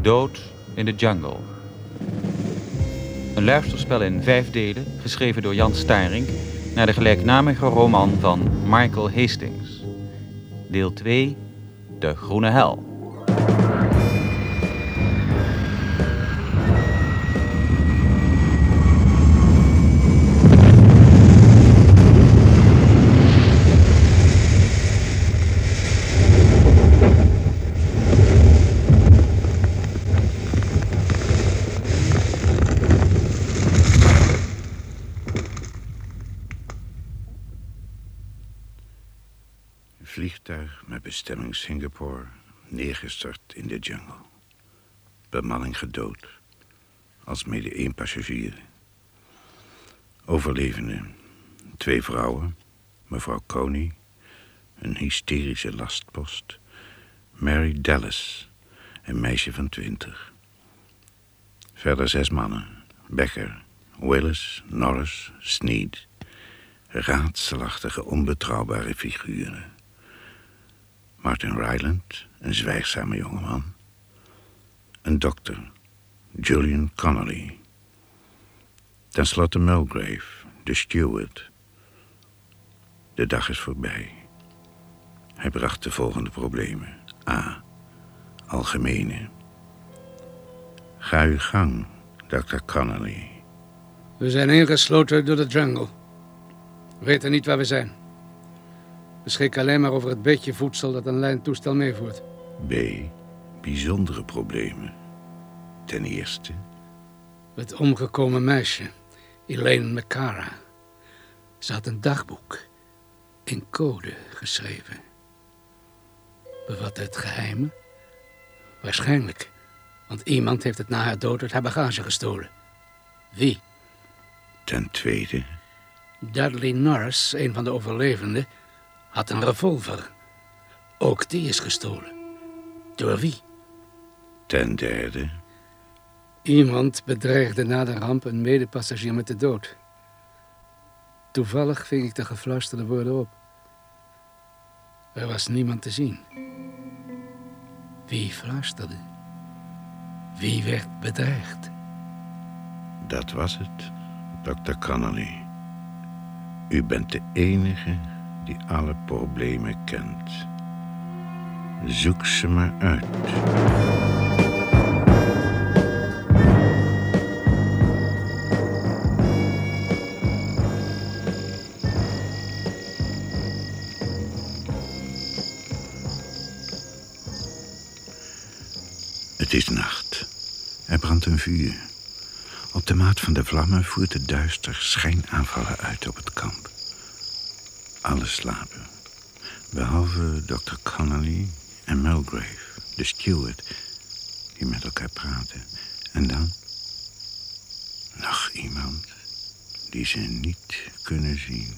Dood in de Jungle. Een luisterspel in 5 delen, geschreven door Jan Staring, naar de gelijknamige roman van Michael Hastings. Deel 2, De Groene Hel. Vliegtuig met bestemming Singapore, neergestort in de jungle. Bemanning gedood, alsmede 1 passagier. Overlevenden, 2 vrouwen, mevrouw Coney, een hysterische lastpost, Mary Dallas, een meisje van 20. Verder 6 mannen, Becker, Willis, Norris, Sneed, raadselachtige, onbetrouwbare figuren. Martin Ryland, een zwijgzame jongeman. Een dokter, Julian Connolly. Ten slotte Mulgrave, de steward. De dag is voorbij. Hij bracht de volgende problemen. A. Algemene. Ga uw gang, Dr. Connolly. We zijn ingesloten door de jungle. We weten niet waar we zijn. We schikken alleen maar over het beetje voedsel dat een lijntoestel meevoert. B. Bijzondere problemen. Ten eerste... Het omgekomen meisje, Elaine McCara. Ze had een dagboek in code geschreven. Bevatte het geheimen? Waarschijnlijk, want iemand heeft het na haar dood uit haar bagage gestolen. Wie? Ten tweede... Dudley Norris, een van de overlevenden, had een revolver. Ook die is gestolen. Door wie? Ten derde... Iemand bedreigde na de ramp een medepassagier met de dood. Toevallig ving ik de gefluisterde woorden op. Er was niemand te zien. Wie fluisterde? Wie werd bedreigd? Dat was het, Dr. Connolly. U bent de enige die alle problemen kent. Zoek ze maar uit. Het is nacht. Er brandt een vuur. Op de maat van de vlammen voert het duister schijnaanvallen uit op het kamp. Alle slapen, behalve Dr. Connolly en Mulgrave, de steward, die met elkaar praten. En dan nog iemand die ze niet kunnen zien.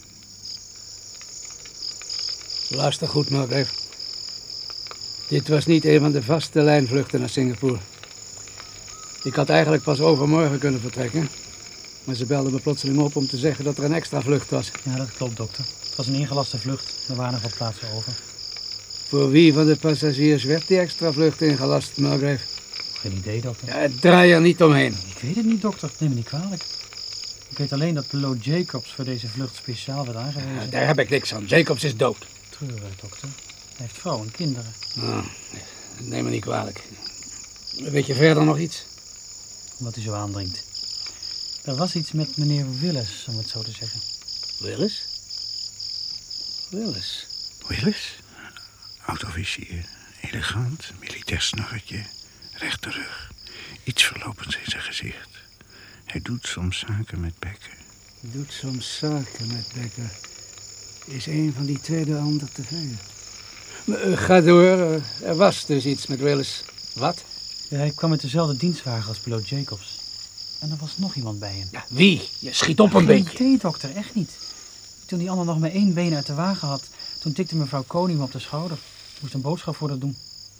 Luister goed, Mulgrave. Dit was niet een van de vaste lijnvluchten naar Singapore. Ik had eigenlijk pas overmorgen kunnen vertrekken. Maar ze belden me plotseling op om te zeggen dat er een extra vlucht was. Ja, dat klopt, dokter. Het was een ingelaste vlucht. Er waren nog wat plaatsen over. Voor wie van de passagiers werd die extra vlucht ingelast, Mulgrave? Geen idee, dokter. Ja, draai er niet omheen. Ik weet het niet, dokter. Neem me niet kwalijk. Ik weet alleen dat piloot Jacobs voor deze vlucht speciaal werd aangewezen. Ja, daar heb ik niks aan. Jacobs is dood. Treurig, dokter. Hij heeft vrouw en kinderen. Oh, neem me niet kwalijk. Weet je verder nog iets? Wat u zo aandringt. Er was iets met meneer Willis, om het zo te zeggen. Willis? Willis? Willis? Oud-officier, elegant, militair snorretje, rechte rug. Iets verlopends in zijn gezicht. Hij doet soms zaken met Becker. Doet soms zaken met Becker. Is een van die twee de ander te veel? Ga door. Er was dus iets met Willis. Wat? Ja, hij kwam met dezelfde dienstwagen als piloot Jacobs. En er was nog iemand bij hem. Ja, wie? Je schiet op een beetje. Nee, dokter, echt niet. Toen die ander nog maar 1 been uit de wagen had, toen tikte mevrouw Coney me op de schouder. Ik moest een boodschap voor dat doen.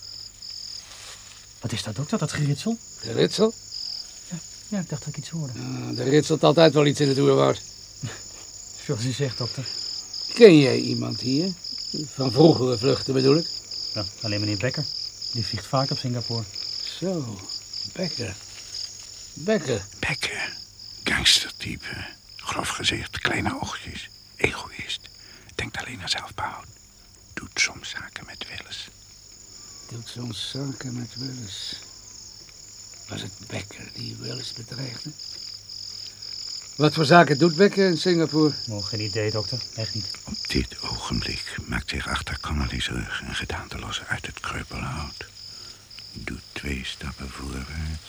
Wat is dat, dokter, dat geritsel? Geritsel? Ja, ik dacht dat ik iets hoorde. Er ritselt altijd wel iets in het oerwoud. Zoals u zegt, dokter. Ken jij iemand hier? Van vroegere vluchten bedoel ik? Ja, alleen meneer Becker. Die vliegt vaak op Singapore. Zo. Bekker. Bekker, gangstertype, grof gezicht, kleine oogjes, egoïst. Denkt alleen aan zelfbehoud. Doet soms zaken met Willis. Was het Bekker die Willis bedreigde? Wat voor zaken doet Bekker in Singapore? Oh, geen idee, dokter. Echt niet. Op dit ogenblik maakt zich achter Connolly's rug een gedaante los uit het kreupelhout. Doet 2 stappen voorwaarts.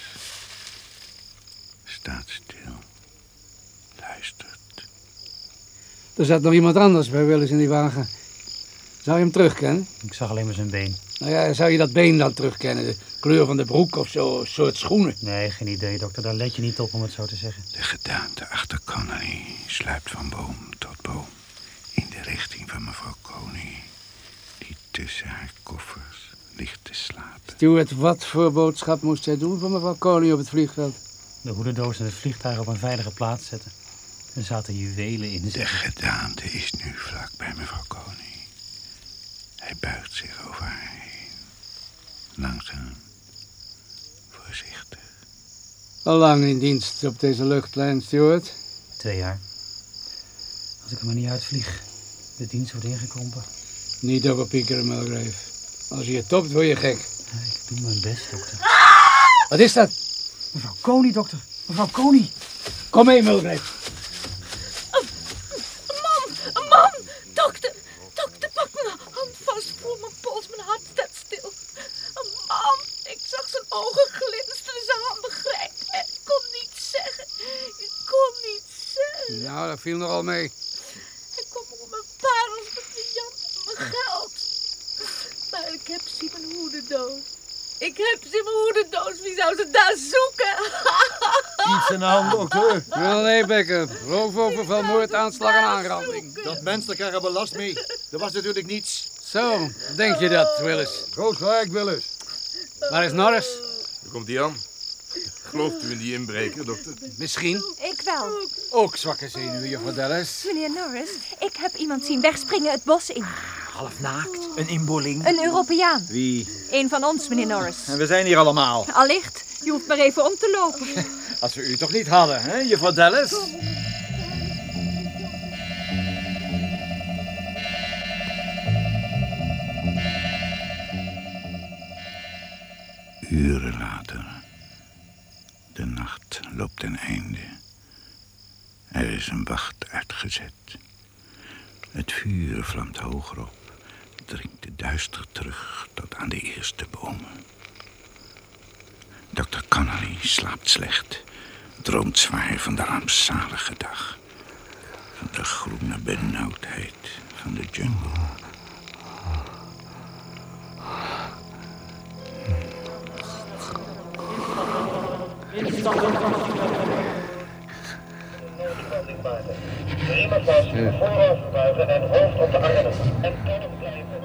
Staat stil. Luistert. Er zat nog iemand anders bij Willis in die wagen. Zou je hem terugkennen? Ik zag alleen maar zijn been. Nou ja, zou je dat been dan terugkennen? De kleur van de broek of zo, een soort schoenen? Nee, geen idee, dokter. Daar let je niet op om het zo te zeggen. De gedaante achter Connolly sluipt van boom tot boom. In de richting van mevrouw Coney. Die tussen haar koffers ligt te slapen. Stuart, wat voor boodschap moest jij doen voor mevrouw Coney op het vliegveld? De hoedendoos en het vliegtuig op een veilige plaats zetten. Er zaten juwelen in. De gedaante is nu vlak bij mevrouw Coney. Hij buigt zich over haar heen. Langzaam. Voorzichtig. Al lang in dienst op deze luchtlijn, Stuart. 2 jaar. Als ik er maar niet uitvlieg. De dienst wordt ingekrompen. Niet overpiekeren, Mulgrave. Als je topt, word je gek. Ik doe mijn best, dokter. Wat is dat? Mevrouw Coney, dokter. Mevrouw Coney. Kom mee, Mulgrave. Een man! Dokter, pak mijn hand vast. Voel mijn pols, mijn hart staat stil. Een man! Ik zag zijn ogen glinsteren, zijn handen grijpen. Ik kon niet zeggen. Nou, dat viel nogal mee. Hij kwam op mijn parels met briljant en mijn geld. Maar ik heb ze in mijn hoedendoos. Wie zou ze daar zoeken? Iets aan de hand, dokter. Wel, nee, Bekker. Roofoverval, moord, aanslag en aanranding. Dat menselijk hebben belast mee. Er was natuurlijk niets. Zo, denk je dat, Willis? Groot gelijk, Willis. Waar is Norris? Daar komt hij aan. Gelooft u in die inbreker, dokter? Misschien. Ik wel. Ook zwakke zenuwen, juffrouw Dallas. Meneer Norris, ik heb iemand zien wegspringen het bos in. Half naakt, een inboorling. Een Europeaan. Wie? Een van ons, meneer Norris. En we zijn hier allemaal. Allicht, je hoeft maar even om te lopen. Als we u toch niet hadden, hè, juffrouw Dallas? Uren later. De nacht loopt ten einde. Er is een wacht uitgezet. Het vuur vlamt hoger op. Dringt de duister terug tot aan de eerste bomen. Dr. Connolly slaapt slecht. Droomt zwaar van de rampzalige dag. Van de groene benauwdheid van de jungle. Riemen vast, vooraf buigen en hoofd op de armen. En tonen blijven.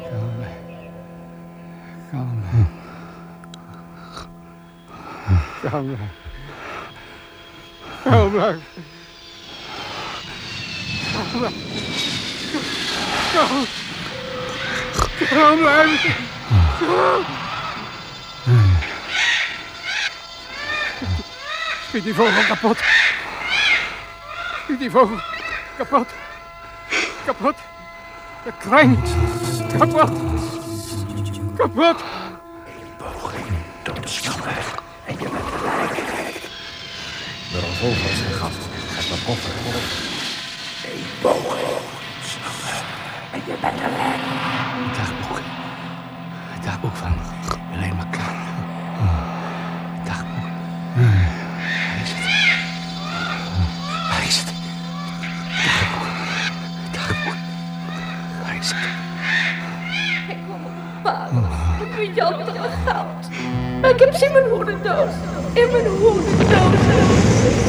Schiet die vogel kapot. Schiet die vogel kapot. Kapot. De krijn. Kapot. Kapot. Poging tot snelheid. En je bent gelijk. Door een vogel zijn gat gaat mijn koffer op. Eén poging. Snelheid. En je bent gelijk. Dagboek. Het dagboek van Elaine McCann. Dagboek. Waar is het? Waar is het? Dagboek. Dagboek. Waar is het? Ik kwam op een parel met briljant en goud. Maar ik heb ze in mijn hoedendoos. In mijn hoedendoos.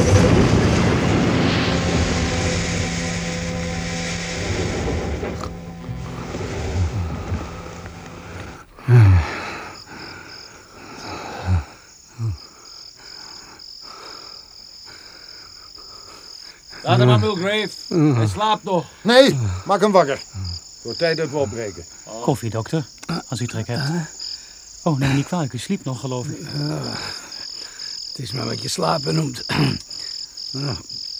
Laat hem maar, Mulgrave. Hij slaapt nog. Nee, maak hem wakker. Voor tijd dat we opbreken. Koffie, dokter. Als u trek hebt. Oh, nee, niet kwalijk. U sliep nog, geloof ik. Het is maar wat je slapen noemt. Nou,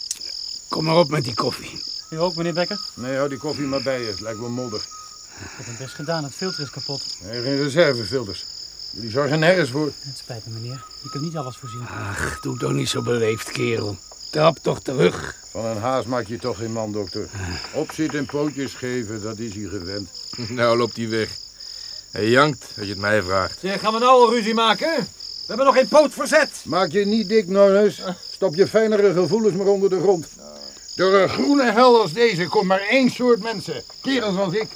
kom maar op met die koffie. U ook, meneer Becker? Nee, hou die koffie maar bij je. Het lijkt wel modder. Ik heb het best gedaan, het filter is kapot. Nee, geen reservefilters. Jullie zorgen nergens voor. Het spijt me, meneer. Je kunt niet alles voorzien. Ach, doe toch niet zo beleefd, kerel. Trap toch terug. Van een haas maak je toch geen man, dokter. Opzitten en pootjes geven, dat is hij gewend. Nou loopt hij weg. Hij jankt als je het mij vraagt. Zeg, gaan we nou al ruzie maken? We hebben nog geen poot verzet. Maak je niet dik, Norris. Stop je fijnere gevoelens maar onder de grond. Door een groene hel als deze komt maar één soort mensen. Kerels als ik.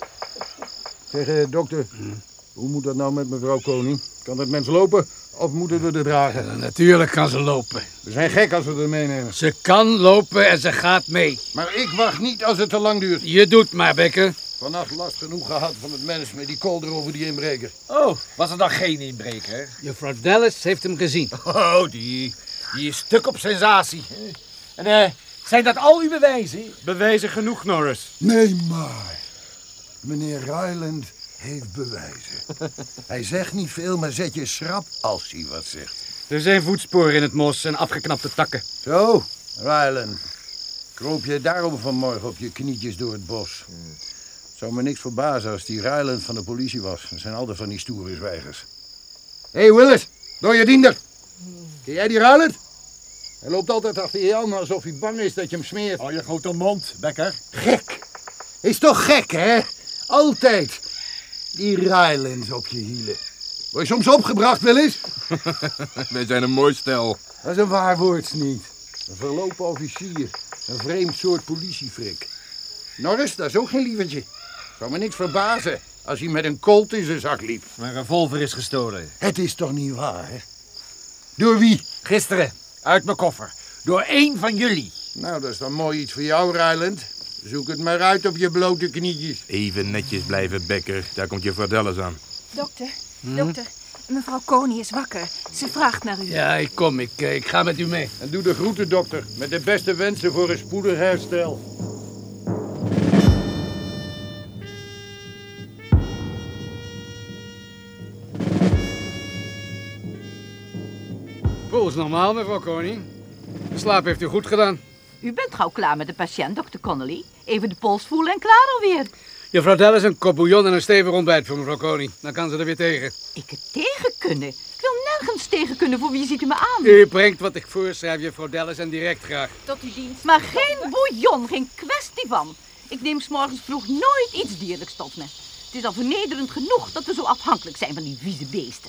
Zeg, dokter, hoe moet dat nou met mevrouw Koning? Kan dat mens lopen of moeten we er dragen? Ja, natuurlijk kan ze lopen. We zijn gek als we er meenemen. Ze kan lopen en ze gaat mee. Maar ik wacht niet als het te lang duurt. Je doet maar, Becker. Vannacht last genoeg gehad van het mens met die kolder over die inbreker. Oh, was er dan geen inbreker? Juffrouw Dallas heeft hem gezien. Oh, die is stuk op sensatie. En zijn dat al uw bewijzen? Bewijzen genoeg, Norris. Nee, maar. Meneer Ryland heeft bewijzen. Hij zegt niet veel, maar zet je schrap als hij wat zegt. Er zijn voetsporen in het mos en afgeknapte takken. Zo, Ryland. Kroop je daarom vanmorgen op je knietjes door het bos? Het zou me niks verbazen als die Ryland van de politie was. Dat zijn altijd van die stoere zwijgers. Hé, Willis, door je diender. Ken jij die Ryland? Hij loopt altijd achter je aan alsof hij bang is dat je hem smeert. Oh, je grote mond, Becker. Gek. Is toch gek, hè? Altijd. Die Rylands op je hielen. Word je soms opgebracht, Willis? Wij zijn een mooi stel. Dat is een waar woord niet. Een verlopen officier. Een vreemd soort politiefrik. Norris, dat is ook geen lievertje. Zou me niks verbazen als hij met een colt in zijn zak liep. Mijn revolver is gestolen. Het is toch niet waar, hè? Door wie? Gisteren, uit mijn koffer. Door één van jullie. Nou, dat is dan mooi iets voor jou, Ryland. Zoek het maar uit op je blote knietjes. Even netjes blijven, Becker. Daar komt je Dallas aan. Dokter, dokter, mevrouw Koning is wakker. Ze vraagt naar u. Ja, ik kom. Ik ga met u mee. En doe de groeten, dokter. Met de beste wensen voor een spoedig herstel. Pols normaal, mevrouw Koning. De slaap heeft u goed gedaan. U bent gauw klaar met de patiënt, dokter Connolly. Even de pols voelen en klaar alweer. Juffrouw Dallas een kop bouillon en een stevig ontbijt voor mevrouw Koning. Dan kan ze er weer tegen. Ik het tegen kunnen? Ik wil nergens tegen kunnen. Voor wie ziet u me aan? U brengt wat ik voorschrijf, juffrouw Dallas, en direct graag. Tot uw dienst. Maar geen bouillon, geen kwestie van. Ik neem 's morgens vroeg nooit iets dierlijks tot me. Het is al vernederend genoeg dat we zo afhankelijk zijn van die vieze beesten.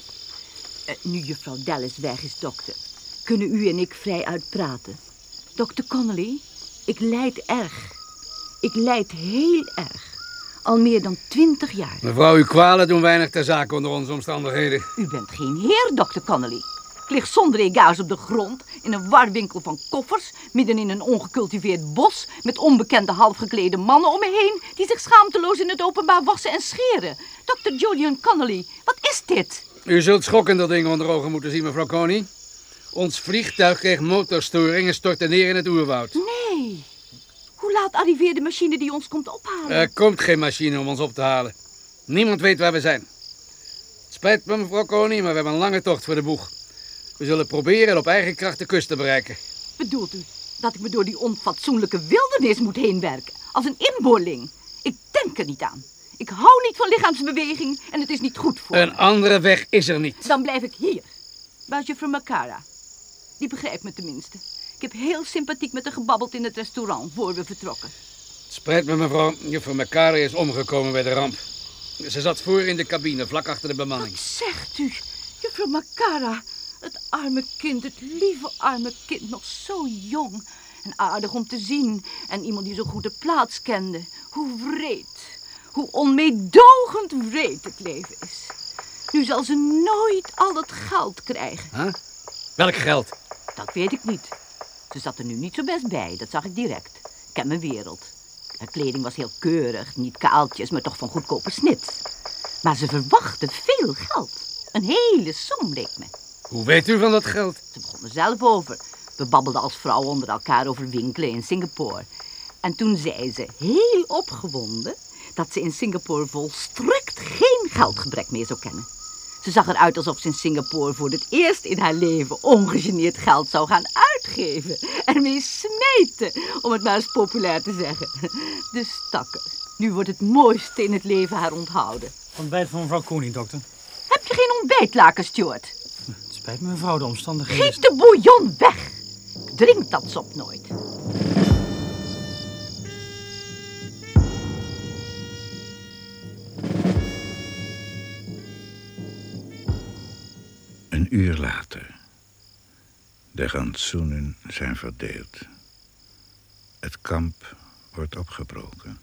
Nu juffrouw Dallas weg is, dokter, kunnen u en ik vrij uitpraten. Dokter Connolly, ik lijd erg. Ik lijd heel erg. Al meer dan 20 jaar. Mevrouw, uw kwalen doen weinig ter zake onder onze omstandigheden. U bent geen heer, dokter Connolly. Ik lig zonder egaars op de grond, in een warwinkel van koffers, midden in een ongecultiveerd bos, met onbekende halfgeklede mannen om me heen, die zich schaamteloos in het openbaar wassen en scheren. Dokter Julian Connolly, wat is dit? U zult schokkende dingen onder ogen moeten zien, mevrouw Koning. Ons vliegtuig kreeg motorstoring en stortte neer in het oerwoud. Nee. Hoe laat arriveert de machine die ons komt ophalen? Er komt geen machine om ons op te halen. Niemand weet waar we zijn. Het spijt me, mevrouw Koning, maar we hebben een lange tocht voor de boeg. We zullen proberen op eigen kracht de kust te bereiken. Bedoelt u dat ik me door die onfatsoenlijke wildernis moet heenwerken? Als een inboorling? Ik denk er niet aan. Ik hou niet van lichaamsbeweging en het is niet goed voor Een me. andere weg is er niet. Dan blijf ik hier. Bij juffrouw Macara. Die begrijpt me tenminste. Ik heb heel sympathiek met haar gebabbeld in het restaurant voor we vertrokken. Het spijt me, mevrouw. Juffrouw Macari is omgekomen bij de ramp. Ze zat voor in de cabine, vlak achter de bemanning. Wat zegt u? Juffrouw Macara. Het arme kind, het lieve arme kind, nog zo jong. En aardig om te zien. En iemand die zo goed de plaats kende. Hoe wreed, hoe onmeedogend wreed het leven is. Nu zal ze nooit al het geld krijgen. Huh? Welk geld? Dat weet ik niet. Ze zat er nu niet zo best bij, dat zag ik direct. Ik ken mijn wereld. Haar kleding was heel keurig, niet kaaltjes, maar toch van goedkope snit. Maar ze verwachtte veel geld. Een hele som, leek me. Hoe weet u van dat geld? Ze begon er zelf over. We babbelden als vrouwen onder elkaar over winkelen in Singapore. En toen zei ze, heel opgewonden, dat ze in Singapore volstrekt geen geldgebrek meer zou kennen. Ze zag eruit alsof ze in Singapore voor het eerst in haar leven ongegeneerd geld zou gaan uitgeven. Ermee smijten, om het maar eens populair te zeggen. De stakker. Nu wordt het mooiste in het leven haar onthouden. Ontbijt van mevrouw Koning, dokter. Heb je geen ontbijtlaken, Stuart? Het spijt me, mevrouw, de omstandigheden. Geef de bouillon weg. Drink dat sop nooit. Een uur later. De rantsoenen zijn verdeeld. Het kamp wordt opgebroken.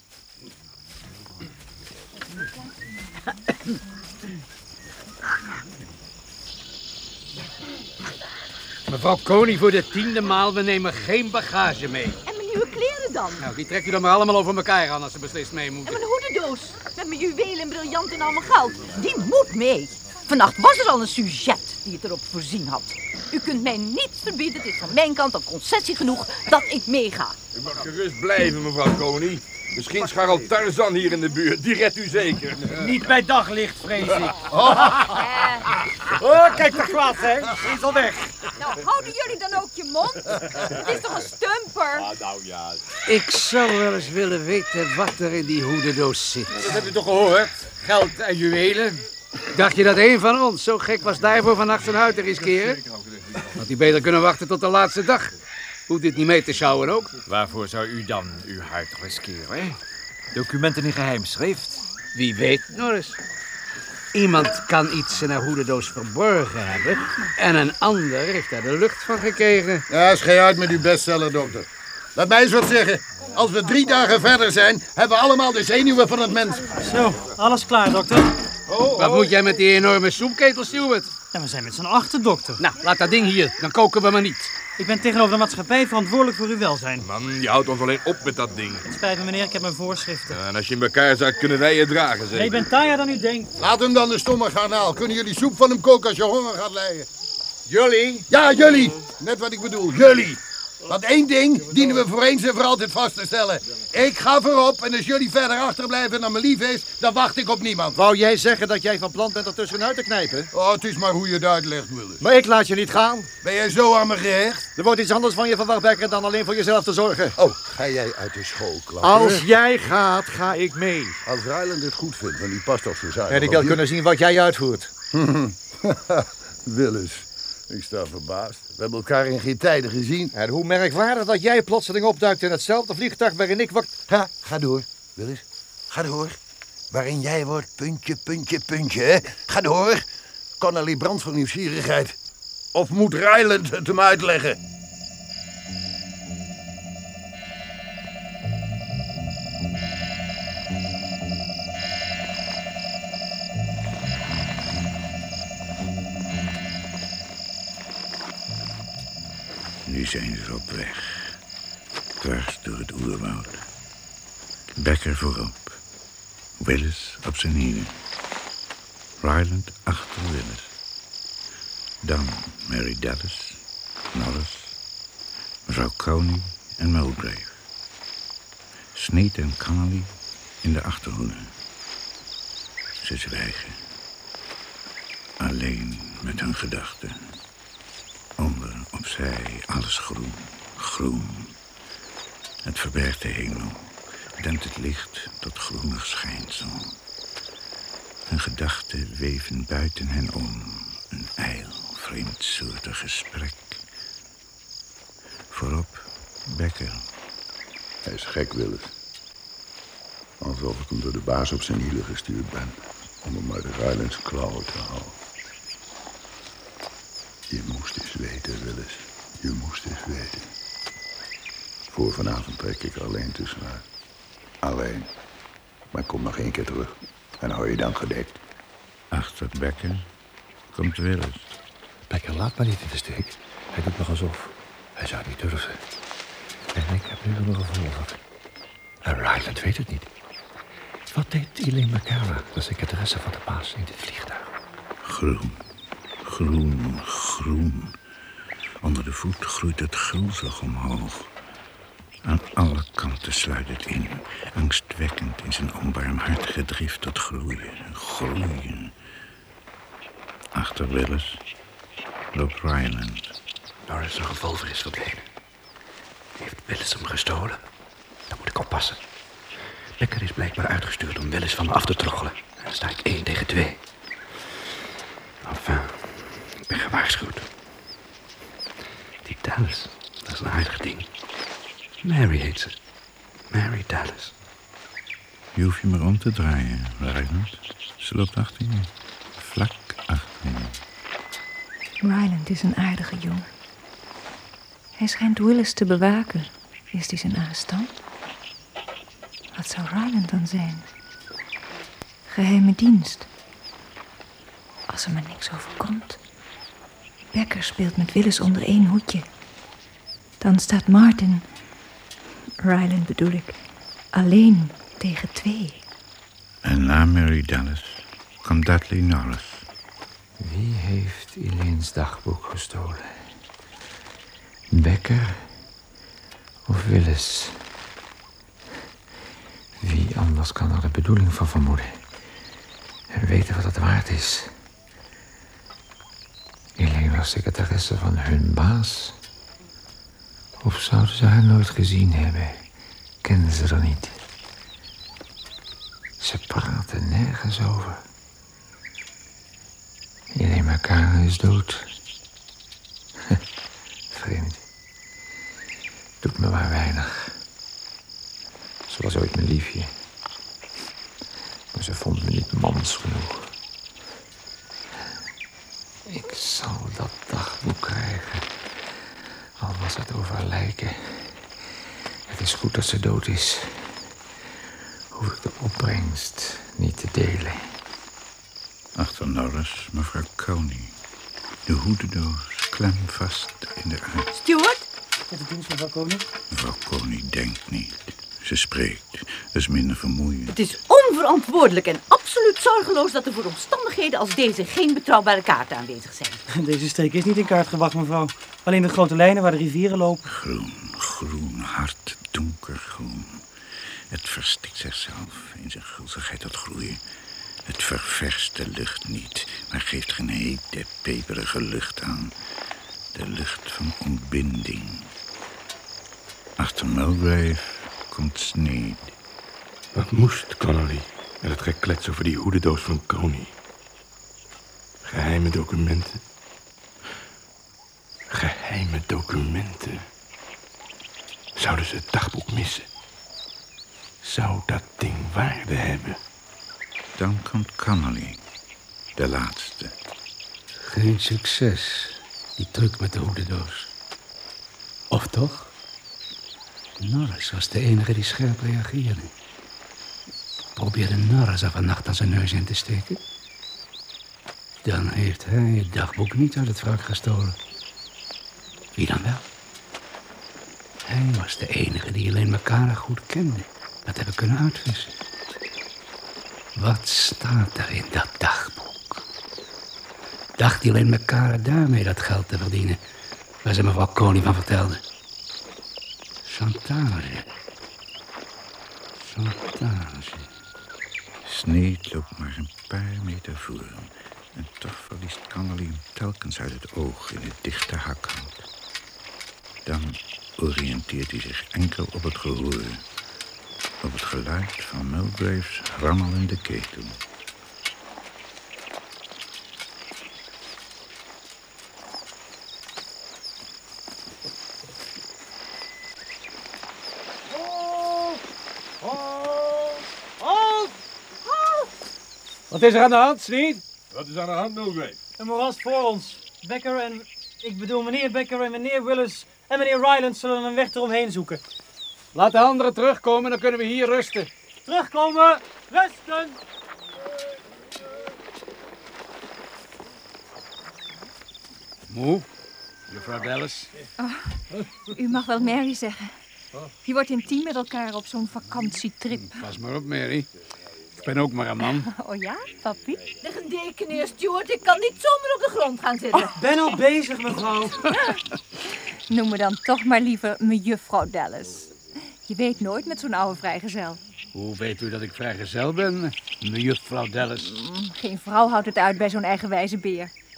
Mevrouw Koning, voor de 10e maal, we nemen geen bagage mee. En mijn nieuwe kleren dan? Nou, die trekt u dan maar allemaal over elkaar aan als ze beslist mee moeten. En mijn hoedendoos, met mijn juwelen en briljanten en allemaal geld. Die moet mee. Vannacht was er al een sujet die het erop voorzien had. U kunt mij niets verbieden, het is van mijn kant al concessie genoeg dat ik meega. U mag gerust blijven, mevrouw Koning. Misschien scharrelt Tarzan hier in de buurt, die redt u zeker. Niet bij daglicht, vrees ik. Oh, kijk de glas, hè. Hij is al weg. Nou, houden jullie dan ook je mond? Het is toch een stumper? Ah, nou ja. Ik zou wel eens willen weten wat er in die hoedendoos zit. Dat heb je toch gehoord? Geld en juwelen. Dacht je dat een van ons zo gek was daarvoor vannacht zijn huid te riskeren? Had hij beter kunnen wachten tot de laatste dag. Hoeft dit niet mee te sjouwen ook? Waarvoor zou u dan uw huid riskeren, hè? Documenten in geheimschrift? Wie weet, Norris. Iemand kan iets in haar hoedendoos verborgen hebben en een ander heeft daar de lucht van gekregen. Ja, schei uit met uw bestseller, dokter. Laat mij eens wat zeggen. Als we 3 dagen verder zijn, hebben we allemaal de zenuwen van het mens. Zo, alles klaar, dokter. Wat moet jij met die enorme soepketel, Stuart? Ja, we zijn met z'n achten, dokter. Nou, laat dat ding hier. Dan koken we maar niet. Ik ben tegenover de maatschappij verantwoordelijk voor uw welzijn. Man, je houdt ons alleen op met dat ding. Het spijt me, meneer, ik heb mijn voorschriften. Ja, en als je in elkaar zakt, kunnen wij je dragen, zeker? Nee, ik ben taaier dan u denkt. Laat hem dan de stomme garnaal. Kunnen jullie soep van hem koken als je honger gaat lijden? Jullie? Ja, jullie. Net wat ik bedoel. Jullie. Want 1 ding dienen we voor eens en voor altijd vast te stellen. Ik ga voorop en als jullie verder achterblijven dan me lief is, dan wacht ik op niemand. Wou jij zeggen dat jij van plan bent er tussenuit te knijpen? Oh, het is maar hoe je het uitlegt, Willis. Maar ik laat je niet gaan. Ben jij zo aan me gehecht? Er wordt iets anders van je verwacht, Becker, dan alleen voor jezelf te zorgen. Oh, ga jij uit de school, Klapper? Als jij gaat, ga ik mee. Als Ryland het goed vindt, want die past toch zo zuinig. En ik wil kunnen zien wat jij uitvoert. Willis, ik sta verbaasd. We hebben elkaar in geen tijden gezien. En hoe merkwaardig dat jij plotseling opduikt in hetzelfde vliegtuig waarin ik wacht. Ha, ga door, Willis. Ga door. Waarin jij wordt puntje, puntje, puntje, hè? Ga door. Connolly brandt van nieuwsgierigheid. Of moet Ryland het hem uitleggen? Nu zijn ze op weg. Dwars door het oerwoud. Becker voorop. Willis op zijn hielen. Ryland achter Willis. Dan Mary Dallas, Norris, mevrouw Koning en Mulgrave. Sneed en Connolly in de achterhoede. Ze zwijgen. Alleen met hun gedachten. Onder, opzij, alles groen, groen. Het verbergt de hemel, dempt het licht tot groenig schijnsel. Hun gedachten weven buiten hen om, een ijl, vreemdsoortig gesprek. Voorop, Becker. Hij is gek, Willis. Alsof ik hem door de baas op zijn hielen gestuurd ben, om hem uit de Rylands klauwen te halen. Je moest eens weten, Willis. Je moest eens weten. Voor vanavond trek ik er alleen tussenuit. Alleen. Maar ik kom nog 1 keer terug. En hou je dan gedekt. Achter Becker komt Willis. Becker, laat me niet in de steek. Hij doet nog alsof. Hij zou niet durven. En ik heb nu een revolver. En Ryland weet het niet. Wat deed Elaine McCara, de secretaresse van de baas, in dit vliegtuig? Groen. Groen, groen. Onder de voet groeit het gulzig omhoog. Aan alle kanten sluit het in, angstwekkend in zijn onbarmhartige drift tot groeien, groeien. Achter Willis loopt Ryland. Norris' revolver is verdwenen. Heeft Willis hem gestolen? Dan moet ik oppassen. Becker is blijkbaar uitgestuurd om Willis van me af te troggelen. En dan sta ik 1 tegen 2. Enfin, ik ben gewaarschuwd. Die Dallas, dat is een aardig ding. Mary heet ze. Mary Dallas. Je hoeft je maar om te draaien, Ryland. Ze loopt achter je. Vlak achter je. Ryland is een aardige jongen. Hij schijnt Willis te bewaken. Is hij zijn arrestant? Wat zou Ryland dan zijn? Geheime dienst. Als er maar niks overkomt. Becker speelt met Willis onder 1 hoedje. Dan staat Martin, Ryland bedoel ik, alleen tegen 2. En na Mary Dallas komt Dudley Norris. Wie heeft Elaine's dagboek gestolen? Becker of Willis? Wie anders kan er de bedoeling van vermoeden? En weten wat het waard is. Elaine was secretaresse van hun baas. Of zouden ze haar nooit gezien hebben? Kenden ze er niet? Ze praten nergens over. Elaine McCarran is dood. Vreemd. Doet me maar weinig. Ze was ooit mijn liefje. Maar ze vond me niet mans genoeg. Ik zal dat dagboek krijgen. Al was het over lijken. Het is goed dat ze dood is. Hoef ik de opbrengst niet te delen. Achter Norris, mevrouw Coney. De hoedendoos klemvast in de arm. Stuart? Wat de dienst, mevrouw Coney? Mevrouw Coney denkt niet. Ze spreekt. Dat is minder vermoeiend. Het is onverantwoordelijk en absoluut zorgeloos dat er voor omstandigheden als deze geen betrouwbare kaarten aanwezig zijn. Deze streek is niet in kaart gebracht, mevrouw. Alleen de grote lijnen waar de rivieren lopen. Groen, hard, donkergroen. Het verstikt zichzelf in zijn gulzigheid tot groeien. Het ververst de lucht niet, maar geeft geen hete, peperige lucht aan. De lucht van ontbinding. Achter Mulgrave komt Sneed. Wat moest Connolly met het geklets over die hoedendoos van Coney? Geheime documenten. Geheime documenten. Zouden ze het dagboek missen? Zou dat ding waarde hebben? Dan komt Connolly, de laatste. Geen succes, die truc met de hoedendoos. Of toch? Norris was de enige die scherp reageerde. Probeerde Norris er vannacht aan zijn neus in te steken? Dan heeft hij het dagboek niet uit het wrak gestolen. Wie dan wel? Hij was de enige die alleen elkaar goed kende. Dat hebben kunnen uitvissen. Wat staat er in dat dagboek? Dacht hij alleen elkaar daarmee dat geld te verdienen, waar ze mevrouw Coney van vertelde? Chantage. Sneed loopt maar een paar meter voor hem. En toch verliest Connolly hem telkens uit het oog in het dichte hakhout. Dan oriënteert hij zich enkel op het gehoor. Op het geluid van Mulgrave's rammelende ketel. Wat is er aan de hand, Sneed? Wat is aan de hand, Mulgrave? Een moeras voor ons. Becker en... Ik bedoel, meneer Becker en meneer Willis en meneer Ryland zullen een weg eromheen zoeken. Laat de anderen terugkomen, dan kunnen we hier rusten. Terugkomen! Rusten! Moe, juffrouw Dallas. Oh, u mag wel Mary zeggen. Je wordt intiem met elkaar op zo'n vakantietrip. Pas maar op, Mary. Ik ben ook maar een man. Oh ja, papi? De gedekeneer Stuart, ik kan niet zomaar op de grond gaan zitten. Ik ben al bezig, mevrouw. Noem me dan toch maar liever mejuffrouw Dallas. Je weet nooit met zo'n oude vrijgezel. Hoe weet u dat ik vrijgezel ben, mejuffrouw Dallas? Geen vrouw houdt het uit bij zo'n eigenwijze beer.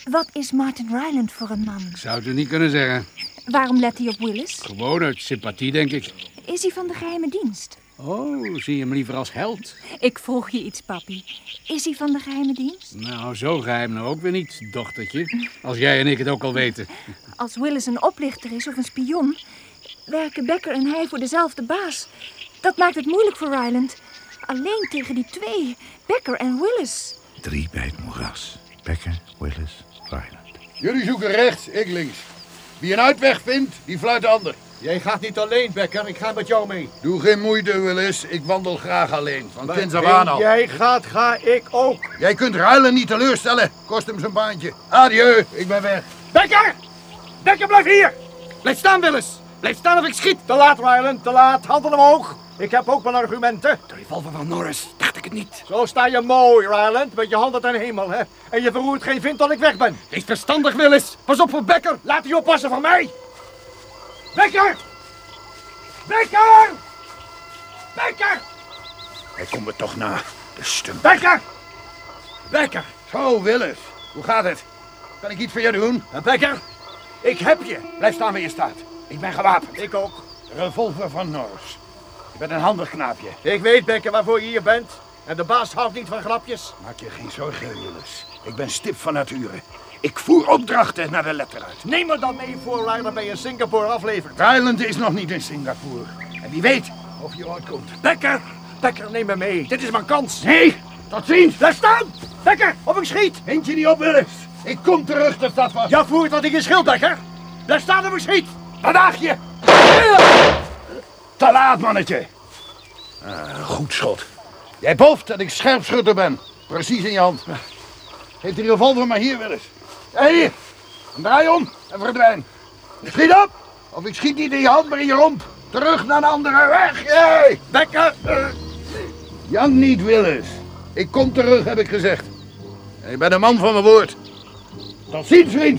Wat is Martin Ryland voor een man? Ik zou het u niet kunnen zeggen. Waarom let hij op Willis? Gewoon uit sympathie, denk ik. Is hij van de geheime dienst? Oh, zie je hem liever als held? Ik vroeg je iets, papi. Is hij van de geheime dienst? Nou, zo geheim nou ook weer niet, dochtertje. Als jij en ik het ook al weten. Als Willis een oplichter is of een spion, werken Becker en hij voor dezelfde baas. Dat maakt het moeilijk voor Ryland. Alleen tegen die twee, Becker en Willis. 3 bij het moeras. Becker, Willis, Ryland. Jullie zoeken rechts, ik links. Wie een uitweg vindt, die fluit de ander. Jij gaat niet alleen, Becker. Ik ga met jou mee. Doe geen moeite, Willis. Ik wandel graag alleen. Van kinds af aan al. Jij gaat, ga ik ook. Jij kunt Ryland niet teleurstellen. Kost hem zijn baantje. Adieu, ik ben weg. Becker! Becker, blijf hier! Blijf staan, Willis. Blijf staan of ik schiet. Te laat, Ryland. Te laat. Handen omhoog. Ik heb ook mijn argumenten. De revolver van Norris, dacht ik het niet. Zo sta je mooi, Ryland. Met je handen ten hemel, hè. En je verroert geen vin tot ik weg ben. Wees verstandig, Willis. Pas op voor Becker. Laat hij oppassen van mij. Becker! Becker! Becker! Hij komt me toch na, de stump. Becker! Becker! Zo, Willis. Hoe gaat het? Kan ik iets voor je doen? Becker, ik heb je. Blijf staan waar je staat. Ik ben gewapend. Ik ook. De revolver van Norris. Je bent een handig knaapje. Ik weet, Becker, waarvoor je hier bent. En de baas houdt niet van grapjes. Maak je geen zorgen, Willis. Ik ben stip van nature. Ik voer opdrachten naar de letter uit. Neem me dan mee voor Ryland bij je Singapore aflevert. Ryland is nog niet in Singapore. En wie weet of je ooit komt. Becker! Becker, neem me mee. Dit is mijn kans. Nee, tot ziens. Blijf staan! Becker, of ik schiet! Eentje niet op, Willis. Ik kom terug de stad van. Ja, voert wat ik je schild, Becker. Blijf staan of ik schiet! Wat dacht je? Te laat, mannetje. Goed schot. Jij boft dat ik scherpschutter ben. Precies in je hand. Geef die revolver maar hier, Willis. Ja, hier. En draai om en verdwijn. Schiet op! Of ik schiet niet in je hand, maar in je romp. Terug naar een andere weg. Jij! Becker! Jank niet, Willis. Ik kom terug, heb ik gezegd. En ik ben een man van mijn woord. Tot ziens, vriend.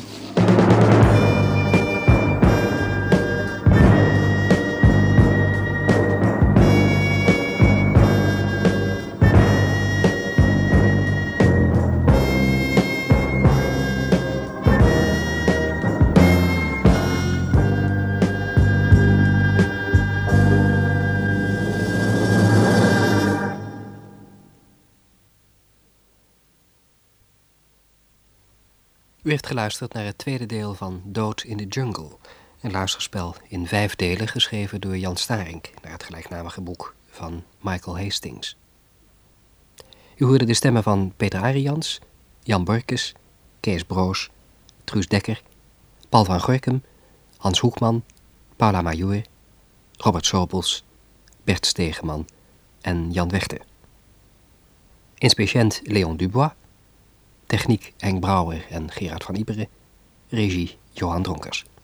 U heeft geluisterd naar het tweede deel van Dood in de Jungle. Een luisterspel in 5 delen geschreven door Jan Starink naar het gelijknamige boek van Michael Hastings. U hoorde de stemmen van Peter Arians, Jan Borkes, Kees Broos, Truus Dekker, Paul van Gorkum, Hans Hoekman, Paula Major, Robert Sobels, Bert Stegeman en Jan Wechter. Inspeciënt Leon Dubois. Techniek Henk Brouwer en Gerard van Iberen. Regie Johan Dronkers.